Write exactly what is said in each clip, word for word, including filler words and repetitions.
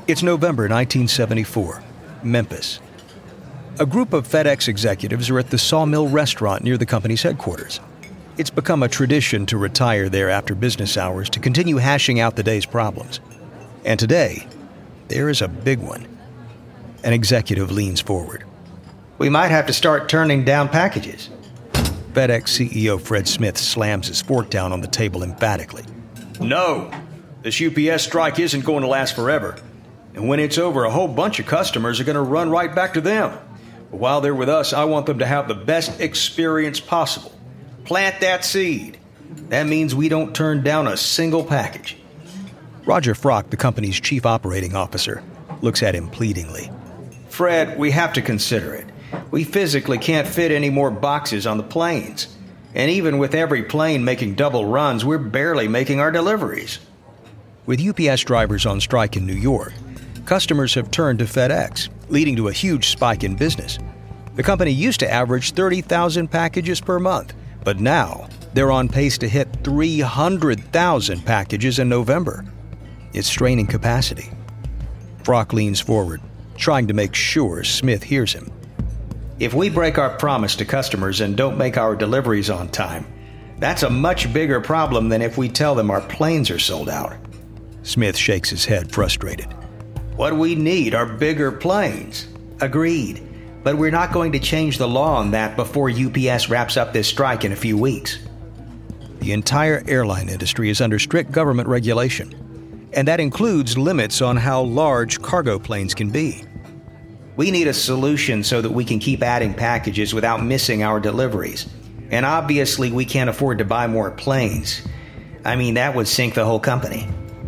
It's November nineteen seventy-four, Memphis. A group of FedEx executives are at the Sawmill restaurant near the company's headquarters. It's become a tradition to retire there after business hours to continue hashing out the day's problems. And today, there is a big one. An executive leans forward. We might have to start turning down packages. FedEx C E O Fred Smith slams his fork down on the table emphatically. No, this U P S strike isn't going to last forever. And when it's over, a whole bunch of customers are going to run right back to them. But while they're with us, I want them to have the best experience possible. Plant that seed. That means we don't turn down a single package. Roger Frock, the company's chief operating officer, looks at him pleadingly. Fred, we have to consider it. We physically can't fit any more boxes on the planes. And even with every plane making double runs, we're barely making our deliveries. With U P S drivers on strike in New York, customers have turned to FedEx, leading to a huge spike in business. The company used to average thirty thousand packages per month, but now they're on pace to hit three hundred thousand packages in November. It's straining capacity. Frock leans forward, trying to make sure Smith hears him. If we break our promise to customers and don't make our deliveries on time, that's a much bigger problem than if we tell them our planes are sold out. Smith shakes his head, frustrated. What we need are bigger planes. Agreed. But we're not going to change the law on that before U P S wraps up this strike in a few weeks. The entire airline industry is under strict government regulation, and that includes limits on how large cargo planes can be. We need a solution so that we can keep adding packages without missing our deliveries. And obviously we can't afford to buy more planes. I mean, that would sink the whole company.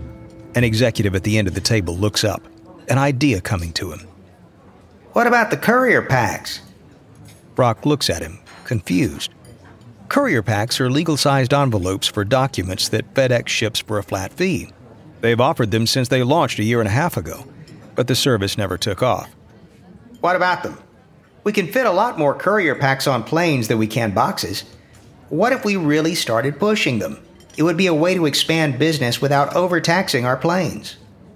An executive at the end of the table looks up, an idea coming to him. What about the courier packs? Brock looks at him, confused. Courier packs are legal-sized envelopes for documents that FedEx ships for a flat fee. They've offered them since they launched a year and a half ago, but the service never took off. What about them? We can fit a lot more courier packs on planes than we can boxes. What if we really started pushing them? It would be a way to expand business without overtaxing our planes.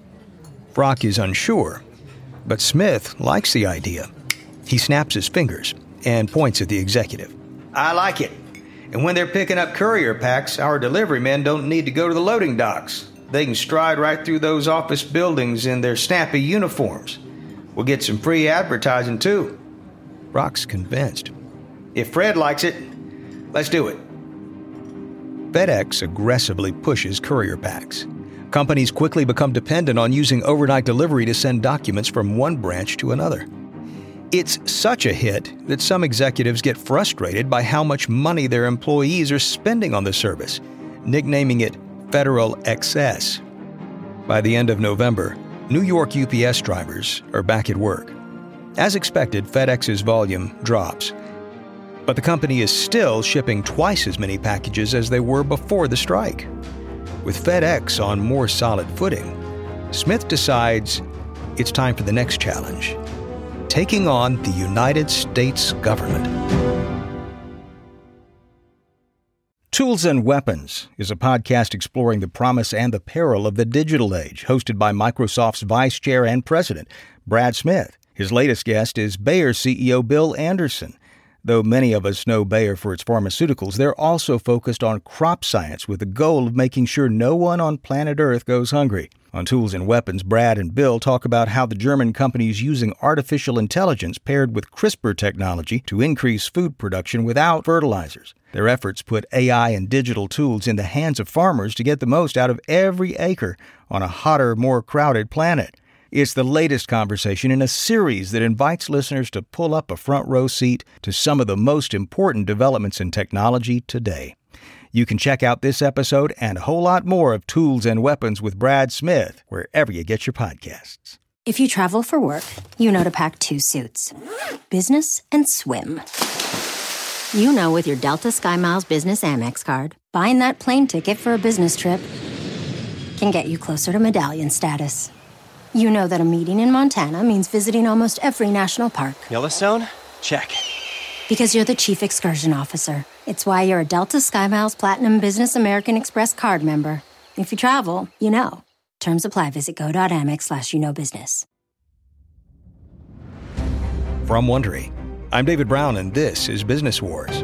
Frock is unsure, but Smith likes the idea. He snaps his fingers and points at the executive. I like it. And when they're picking up courier packs, our delivery men don't need to go to the loading docks. They can stride right through those office buildings in their snappy uniforms. We'll get some free advertising, too. Frock's convinced. If Fred likes it, let's do it. FedEx aggressively pushes courier packs. Companies quickly become dependent on using overnight delivery to send documents from one branch to another. It's such a hit that some executives get frustrated by how much money their employees are spending on the service, nicknaming it Federal Excess. By the end of November, New York U P S drivers are back at work. As expected, FedEx's volume drops. But the company is still shipping twice as many packages as they were before the strike. With FedEx on more solid footing, Smith decides it's time for the next challenge, taking on the United States government. Tools and Weapons is a podcast exploring the promise and the peril of the digital age, hosted by Microsoft's Vice Chair and President, Brad Smith. His latest guest is Bayer C E O Bill Anderson. Though many of us know Bayer for its pharmaceuticals, they're also focused on crop science with the goal of making sure no one on planet Earth goes hungry. On Tools and Weapons, Brad and Bill talk about how the German company is using artificial intelligence paired with CRISPR technology to increase food production without fertilizers. Their efforts put A I and digital tools in the hands of farmers to get the most out of every acre on a hotter, more crowded planet. It's the latest conversation in a series that invites listeners to pull up a front row seat to some of the most important developments in technology today. You can check out this episode and a whole lot more of Tools and Weapons with Brad Smith wherever you get your podcasts. If you travel for work, you know to pack two suits. Business and swim. You know with your Delta SkyMiles Business Amex card, buying that plane ticket for a business trip can get you closer to medallion status. You know that a meeting in Montana means visiting almost every national park. Yellowstone? Check. Because you're the chief excursion officer. It's why you're a Delta SkyMiles Platinum Business American Express card member. If you travel, you know Terms apply. Visit go.amex slash you know business. From Wondery, I'm David Brown, and this is Business Wars.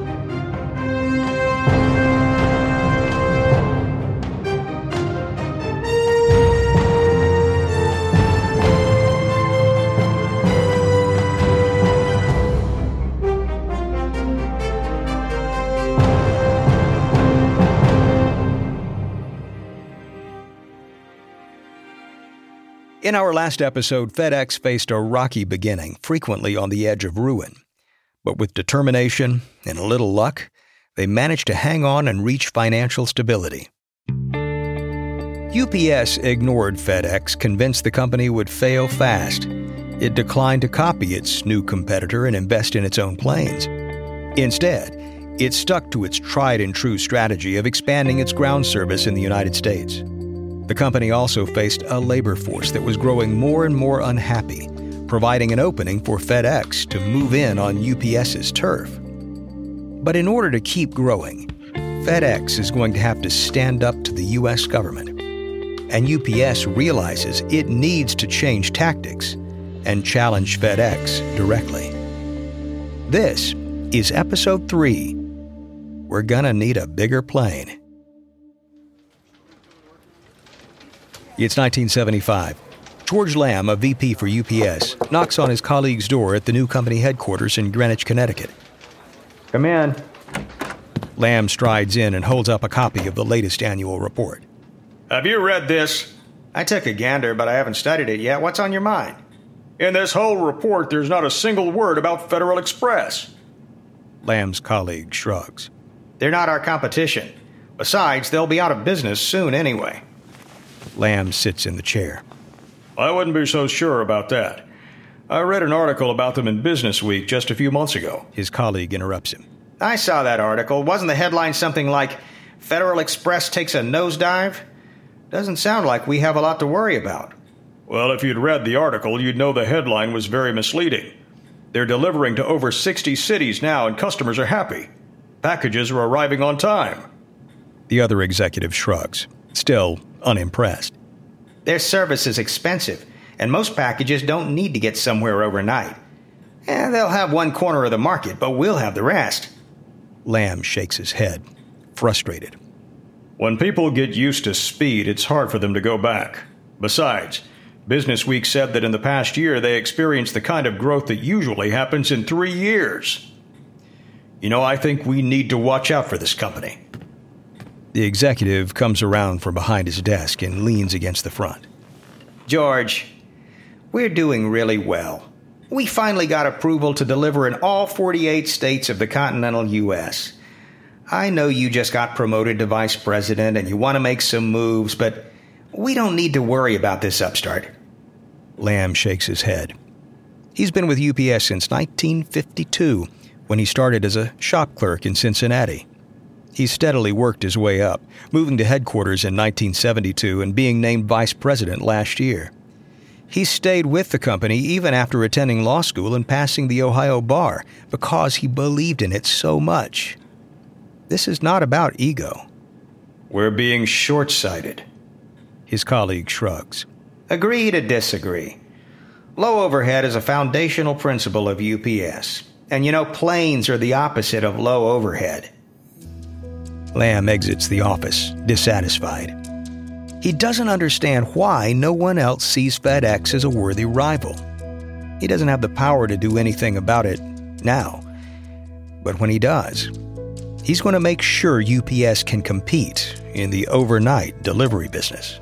In our last episode, FedEx faced a rocky beginning, frequently on the edge of ruin. But with determination and a little luck, they managed to hang on and reach financial stability. U P S ignored FedEx, convinced the company would fail fast. It declined to copy its new competitor and invest in its own planes. Instead, it stuck to its tried-and-true strategy of expanding its ground service in the United States. The company also faced a labor force that was growing more and more unhappy, providing an opening for FedEx to move in on UPS's turf. But in order to keep growing, FedEx is going to have to stand up to the U S government. And U P S realizes it needs to change tactics and challenge FedEx directly. This is episode three. We're gonna need a bigger plane. It's nineteen seventy-five. George Lamb, a V P for U P S, knocks on his colleague's door at the new company headquarters in Greenwich, Connecticut. Come in. Lamb strides in and holds up a copy of the latest annual report. Have you read this? I took a gander, but I haven't studied it yet. What's on your mind? In this whole report, there's not a single word about Federal Express. Lamb's colleague shrugs. They're not our competition. Besides, they'll be out of business soon anyway. Lamb sits in the chair. I wouldn't be so sure about that. I read an article about them in Business Week just a few months ago. His colleague interrupts him. I saw that article. Wasn't the headline something like, Federal Express takes a nosedive? Doesn't sound like we have a lot to worry about. Well, if you'd read the article, you'd know the headline was very misleading. They're delivering to over sixty cities now, and customers are happy. Packages are arriving on time. The other executive shrugs, still unimpressed. Their service is expensive, and most packages don't need to get somewhere overnight. Eh, they'll have one corner of the market, but we'll have the rest. Lamb shakes his head, frustrated. When people get used to speed, it's hard for them to go back. Besides, Business Week said that in the past year they experienced the kind of growth that usually happens in three years. You know, I think we need to watch out for this company. The executive comes around from behind his desk and leans against the front. George, we're doing really well. We finally got approval to deliver in all forty-eight states of the continental U S. I know you just got promoted to vice president and you want to make some moves, but we don't need to worry about this upstart. Lamb shakes his head. He's been with U P S since nineteen fifty-two, when he started as a shop clerk in Cincinnati. He steadily worked his way up, moving to headquarters in nineteen seventy-two and being named vice president last year. He stayed with the company even after attending law school and passing the Ohio bar because he believed in it so much. This is not about ego. We're being short-sighted. His colleague shrugs. Agree to disagree. Low overhead is a foundational principle of U P S. And you know, planes are the opposite of low overhead. Lamb exits the office, dissatisfied. He doesn't understand why no one else sees FedEx as a worthy rival. He doesn't have the power to do anything about it now. But when he does, he's going to make sure U P S can compete in the overnight delivery business.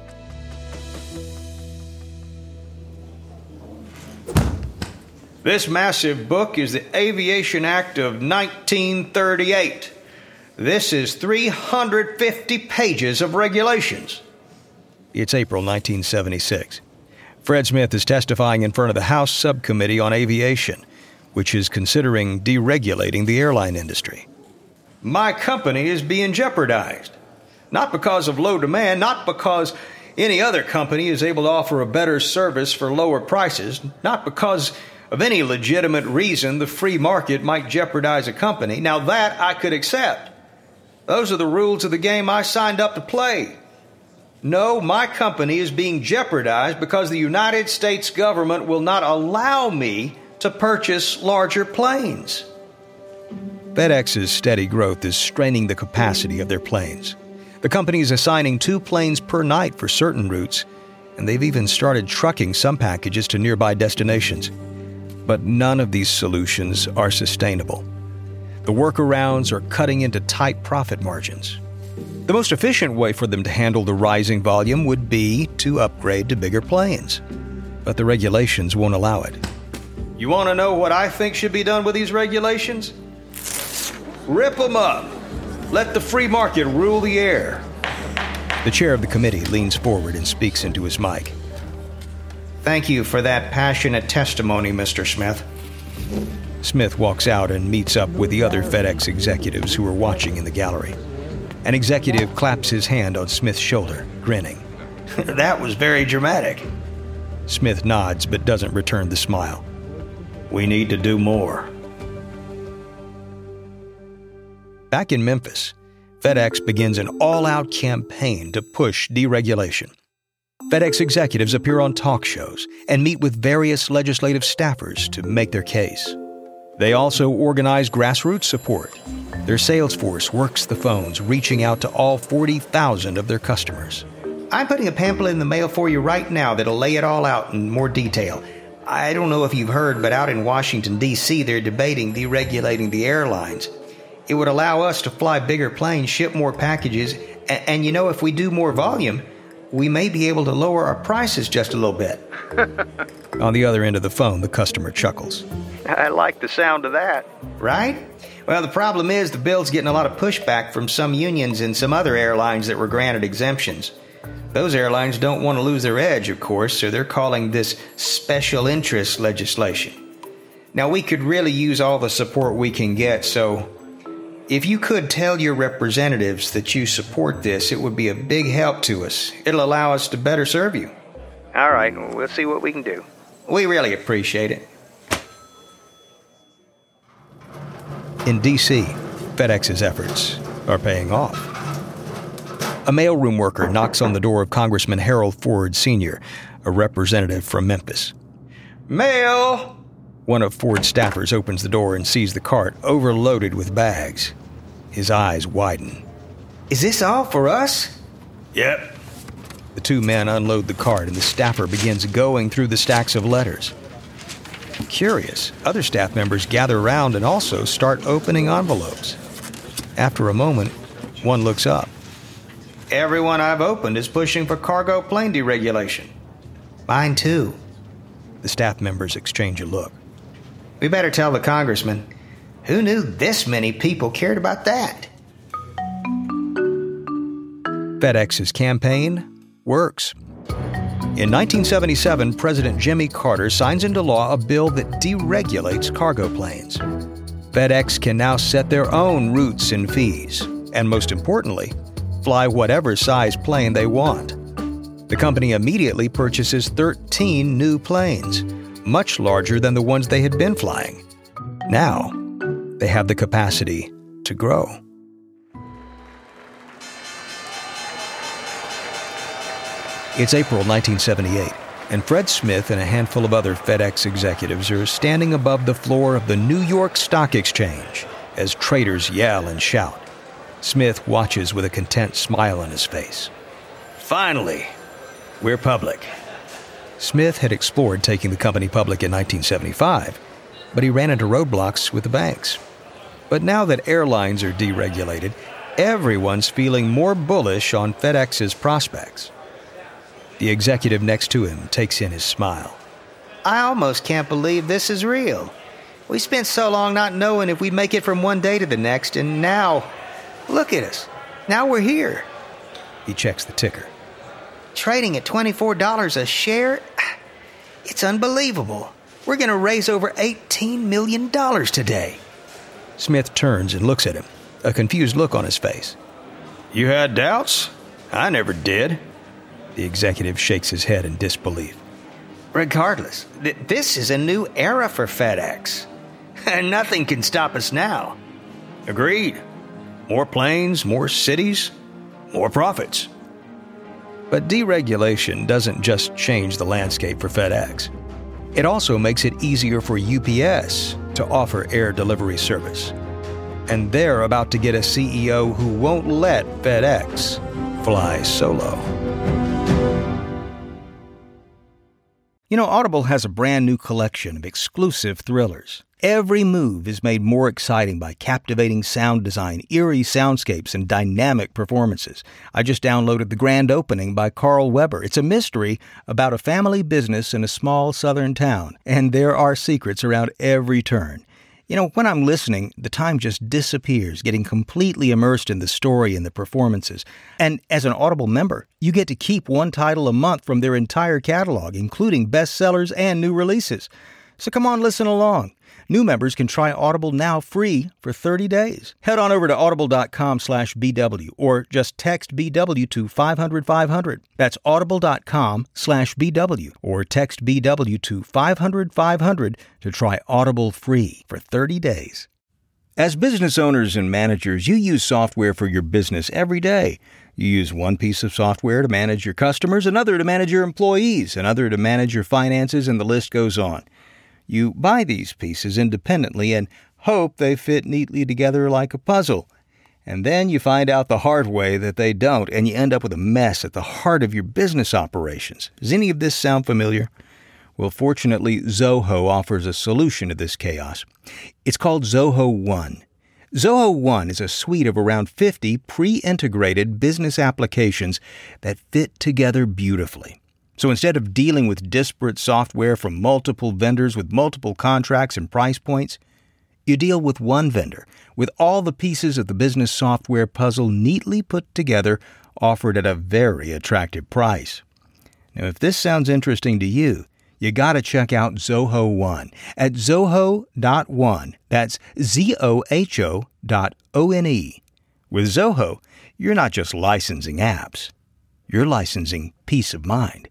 This massive book is the Aviation Act of nineteen thirty-eight. This is three hundred fifty pages of regulations. It's April nineteen seventy-six. Fred Smith is testifying in front of the House Subcommittee on Aviation, which is considering deregulating the airline industry. My company is being jeopardized. Not because of low demand, not because any other company is able to offer a better service for lower prices, not because of any legitimate reason the free market might jeopardize a company. Now that I could accept. Those are the rules of the game I signed up to play. No, my company is being jeopardized because the United States government will not allow me to purchase larger planes. FedEx's steady growth is straining the capacity of their planes. The company is assigning two planes per night for certain routes, and they've even started trucking some packages to nearby destinations. But none of these solutions are sustainable. The workarounds are cutting into tight profit margins. The most efficient way for them to handle the rising volume would be to upgrade to bigger planes. But the regulations won't allow it. You want to know what I think should be done with these regulations? Rip them up. Let the free market rule the air. The chair of the committee leans forward and speaks into his mic. Thank you for that passionate testimony, Mister Smith. Smith walks out and meets up with the other FedEx executives who are watching in the gallery. An executive claps his hand on Smith's shoulder, grinning. That was very dramatic. Smith nods but doesn't return the smile. We need to do more. Back in Memphis, FedEx begins an all-out campaign to push deregulation. FedEx executives appear on talk shows and meet with various legislative staffers to make their case. They also organize grassroots support. Their sales force works the phones, reaching out to all forty thousand of their customers. I'm putting a pamphlet in the mail for you right now that'll lay it all out in more detail. I don't know if you've heard, but out in Washington, D C, they're debating deregulating the airlines. It would allow us to fly bigger planes, ship more packages, and, and you know, if we do more volume, we may be able to lower our prices just a little bit. On the other end of the phone, the customer chuckles. I like the sound of that. Right? Well, the problem is the bill's getting a lot of pushback from some unions and some other airlines that were granted exemptions. Those airlines don't want to lose their edge, of course, so they're calling this special interest legislation. Now, we could really use all the support we can get, so if you could tell your representatives that you support this, it would be a big help to us. It'll allow us to better serve you. All right, we'll see what we can do. We really appreciate it. In D C, FedEx's efforts are paying off. A mailroom worker knocks on the door of Congressman Harold Ford Senior, a representative from Memphis. Mail! One of Ford's staffers opens the door and sees the cart overloaded with bags. His eyes widen. Is this all for us? Yep. The two men unload the cart and the staffer begins going through the stacks of letters. Curious, other staff members gather around and also start opening envelopes. After a moment, one looks up. Everyone I've opened is pushing for cargo plane deregulation. Mine too. The staff members exchange a look. We better tell the congressman. Who knew this many people cared about that? FedEx's campaign works. In nineteen seventy-seven, President Jimmy Carter signs into law a bill that deregulates cargo planes. FedEx can now set their own routes and fees, and most importantly, fly whatever size plane they want. The company immediately purchases thirteen new planes, much larger than the ones they had been flying. Now, they have the capacity to grow. It's April nineteen seventy-eight, and Fred Smith and a handful of other FedEx executives are standing above the floor of the New York Stock Exchange as traders yell and shout. Smith watches with a content smile on his face. Finally, we're public. Smith had explored taking the company public in nineteen seventy-five, but he ran into roadblocks with the banks. But now that airlines are deregulated, everyone's feeling more bullish on FedEx's prospects. The executive next to him takes in his smile. I almost can't believe this is real. We spent so long not knowing if we'd make it from one day to the next, and now, look at us. Now we're here. He checks the ticker. Trading at twenty-four dollars a share? It's unbelievable. We're going to raise over eighteen million dollars today. Smith turns and looks at him, a confused look on his face. You had doubts? I never did. The executive shakes his head in disbelief. Regardless, th- this is a new era for FedEx. And nothing can stop us now. Agreed. More planes, more cities, more profits. But deregulation doesn't just change the landscape for FedEx. It also makes it easier for U P S to offer air delivery service. And they're about to get a C E O who won't let FedEx fly solo. You know, Audible has a brand new collection of exclusive thrillers. Every move is made more exciting by captivating sound design, eerie soundscapes, and dynamic performances. I just downloaded The Grand Opening by Carl Weber. It's a mystery about a family business in a small southern town, and there are secrets around every turn. You know, when I'm listening, the time just disappears, getting completely immersed in the story and the performances. And as an Audible member, you get to keep one title a month from their entire catalog, including bestsellers and new releases. So come on, listen along. New members can try Audible now free for thirty days. Head on over to audible.com slash BW or just text B W to five hundred five hundred. That's audible.com slash BW or text B W to five hundred five hundred to try Audible free for thirty days. As business owners and managers, you use software for your business every day. You use one piece of software to manage your customers, another to manage your employees, another to manage your finances, and the list goes on. You buy these pieces independently and hope they fit neatly together like a puzzle. And then you find out the hard way that they don't, and you end up with a mess at the heart of your business operations. Does any of this sound familiar? Well, fortunately, Zoho offers a solution to this chaos. It's called Zoho One. Zoho One is a suite of around fifty pre-integrated business applications that fit together beautifully. So instead of dealing with disparate software from multiple vendors with multiple contracts and price points, you deal with one vendor with all the pieces of the business software puzzle neatly put together, offered at a very attractive price. Now, if this sounds interesting to you, you got to check out Zoho One at zoho dot one. That's Z O H O dot O N E. With Zoho, you're not just licensing apps. You're licensing peace of mind.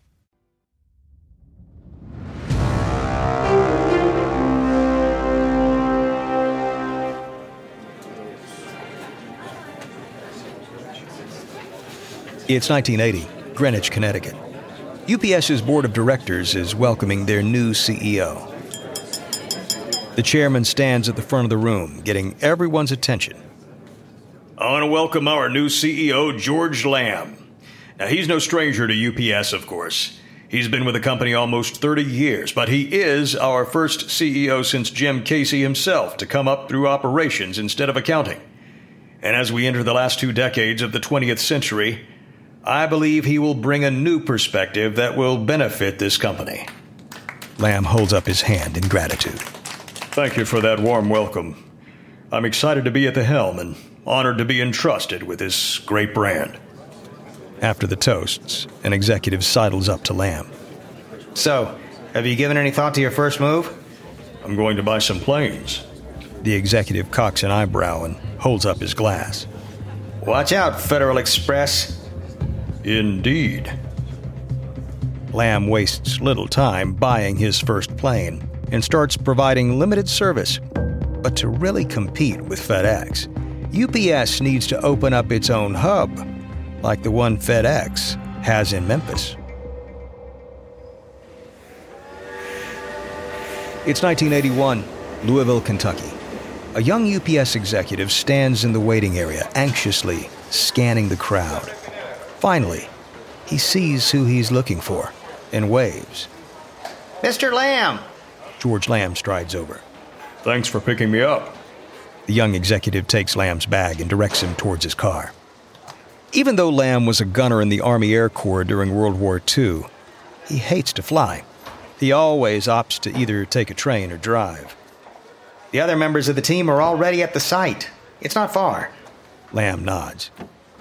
It's nineteen eighty, Greenwich, Connecticut. U P S's board of directors is welcoming their new C E O. The chairman stands at the front of the room, getting everyone's attention. I want to welcome our new C E O, George Lamb. Now, he's no stranger to U P S, of course. He's been with the company almost thirty years, but he is our first C E O since Jim Casey himself to come up through operations instead of accounting. And as we enter the last two decades of the twentieth century, I believe he will bring a new perspective that will benefit this company. Lamb holds up his hand in gratitude. Thank you for that warm welcome. I'm excited to be at the helm and honored to be entrusted with this great brand. After the toasts, an executive sidles up to Lamb. So, have you given any thought to your first move? I'm going to buy some planes. The executive cocks an eyebrow and holds up his glass. Watch out, Federal Express. Indeed. Lamb wastes little time buying his first plane and starts providing limited service. But to really compete with FedEx, U P S needs to open up its own hub, like the one FedEx has in Memphis. It's nineteen eighty-one, Louisville, Kentucky. A young U P S executive stands in the waiting area, anxiously scanning the crowd. Finally, he sees who he's looking for and waves. Mister Lamb! George Lamb strides over. Thanks for picking me up. The young executive takes Lamb's bag and directs him towards his car. Even though Lamb was a gunner in the Army Air Corps during World War Two, he hates to fly. He always opts to either take a train or drive. The other members of the team are already at the site. It's not far. Lamb nods.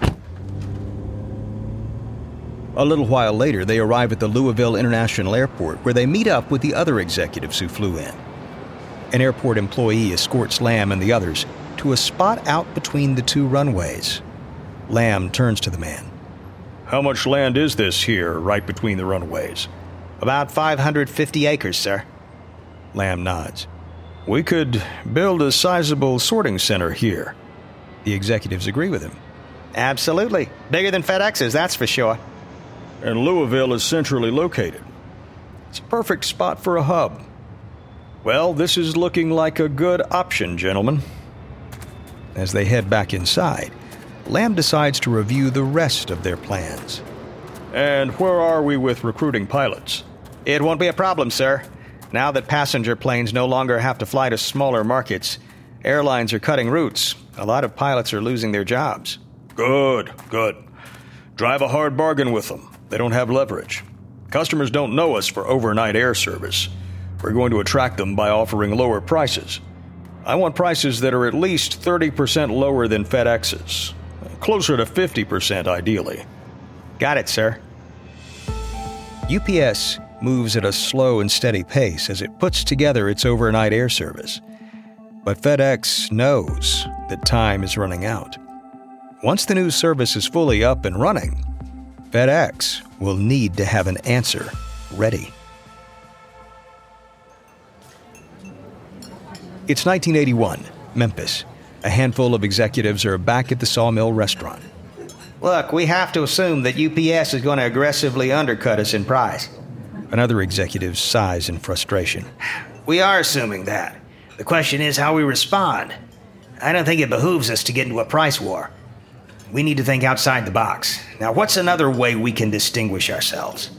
A little while later, they arrive at the Louisville International Airport, where they meet up with the other executives who flew in. An airport employee escorts Lamb and the others to a spot out between the two runways. Lamb turns to the man. How much land is this here, right between the runways? About five hundred fifty acres, sir. Lamb nods. We could build a sizable sorting center here. The executives agree with him. Absolutely. Bigger than FedEx's, that's for sure. and Louisville is centrally located. It's a perfect spot for a hub. Well, this is looking like a good option, gentlemen. As they head back inside, Lamb decides to review the rest of their plans. And where are we with recruiting pilots? It won't be a problem, sir. Now that passenger planes no longer have to fly to smaller markets, airlines are cutting routes. A lot of pilots are losing their jobs. Good, good. Drive a hard bargain with them. They don't have leverage. Customers don't know us for overnight air service. We're going to attract them by offering lower prices. I want prices that are at least thirty percent lower than FedEx's. Closer to fifty percent, ideally. Got it, sir. U P S moves at a slow and steady pace as it puts together its overnight air service. But FedEx knows that time is running out. Once the new service is fully up and running, FedEx will need to have an answer ready. It's nineteen eighty-one, Memphis. A handful of executives are back at the Sawmill restaurant. Look, we have to assume that U P S is going to aggressively undercut us in price. Another executive sighs in frustration. We are assuming that. The question is how we respond. I don't think it behooves us to get into a price war. We need to think outside the box. Now, what's another way we can distinguish ourselves?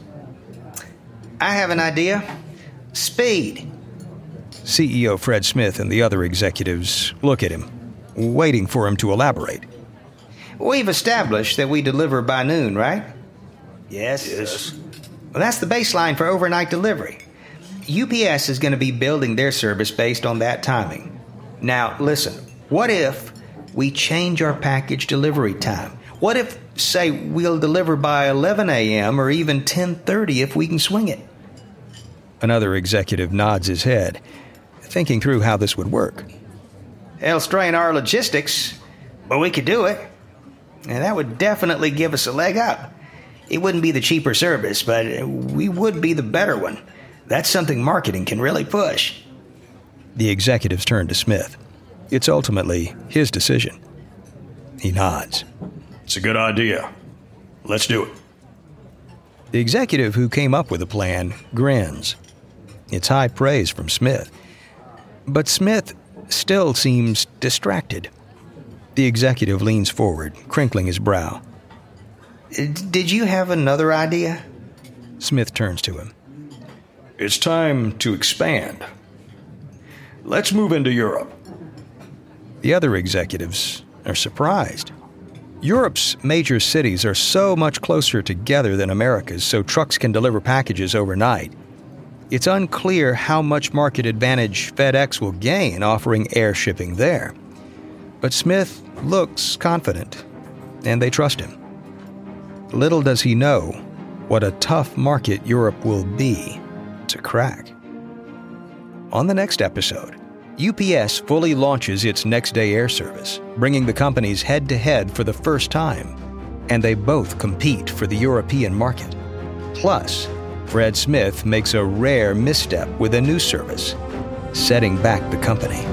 I have an idea. Speed. C E O Fred Smith and the other executives look at him, waiting for him to elaborate. We've established that we deliver by noon, right? Yes. Yes. Well, that's the baseline for overnight delivery. U P S is going to be building their service based on that timing. Now, listen, what if we change our package delivery time? What if, say, we'll deliver by eleven a.m. or even ten thirty if we can swing it? Another executive nods his head, thinking through how this would work. It'll strain our logistics, but we could do it. And that would definitely give us a leg up. It wouldn't be the cheaper service, but we would be the better one. That's something marketing can really push. The executives turn to Smith. It's ultimately his decision. He nods. It's a good idea. Let's do it. The executive who came up with the plan grins. It's high praise from Smith. But Smith still seems distracted. The executive leans forward, crinkling his brow. Did you have another idea? Smith turns to him. It's time to expand. Let's move into Europe. The other executives are surprised. Europe's major cities are so much closer together than America's, so trucks can deliver packages overnight. It's unclear how much market advantage FedEx will gain offering air shipping there. But Smith looks confident, and they trust him. Little does he know what a tough market Europe will be to crack. On the next episode, U P S fully launches its next-day air service, bringing the companies head-to-head for the first time, and they both compete for the European market. Plus, Fred Smith makes a rare misstep with a new service, setting back the company.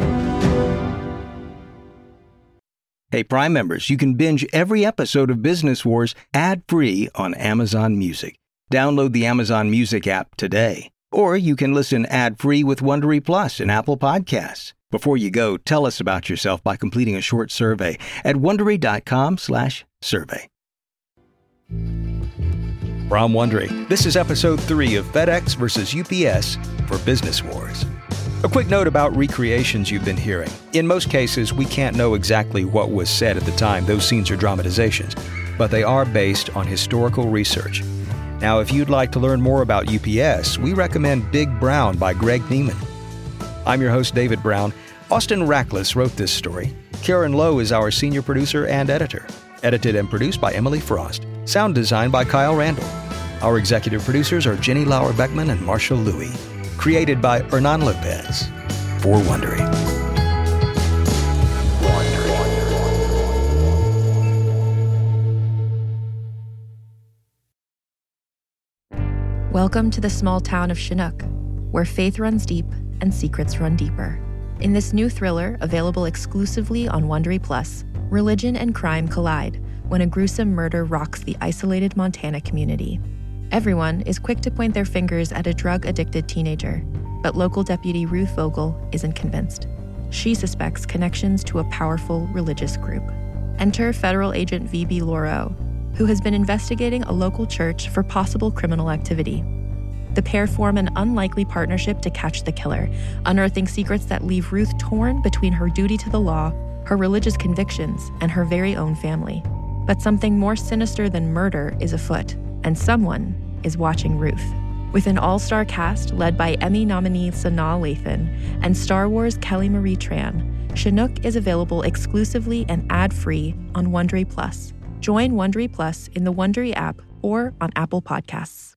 Hey, Prime members, you can binge every episode of Business Wars ad-free on Amazon Music. Download the Amazon Music app today. Or you can listen ad-free with Wondery Plus and Apple Podcasts. Before you go, tell us about yourself by completing a short survey at Wondery.com slash survey. From Wondery, this is episode three of FedEx versus U P S for Business Wars. A quick note about recreations you've been hearing. In most cases, we can't know exactly what was said at the time. Those scenes are dramatizations, but they are based on historical research. Now, if you'd like to learn more about U P S, we recommend Big Brown by Greg Neiman. I'm your host, David Brown. Austin Rackless wrote this story. Karen Lowe is our senior producer and editor. Edited and produced by Emily Frost. Sound design by Kyle Randall. Our executive producers are Jenny Lauer-Beckman and Marshall Louie. Created by Hernan Lopez. For Wondery. Welcome to the small town of Chinook, where faith runs deep and secrets run deeper. In this new thriller, available exclusively on Wondery Plus, religion and crime collide when a gruesome murder rocks the isolated Montana community. Everyone is quick to point their fingers at a drug-addicted teenager, but local deputy Ruth Vogel isn't convinced. She suspects connections to a powerful religious group. Enter federal agent V B Lauro, who has been investigating a local church for possible criminal activity. The pair form an unlikely partnership to catch the killer, unearthing secrets that leave Ruth torn between her duty to the law, her religious convictions, and her very own family. But something more sinister than murder is afoot, and someone is watching Ruth. With an all-star cast led by Emmy nominee Sanaa Lathan and Star Wars Kelly Marie Tran, Chinook is available exclusively and ad-free on Wondery Plus. Join Wondery Plus in the Wondery app or on Apple Podcasts.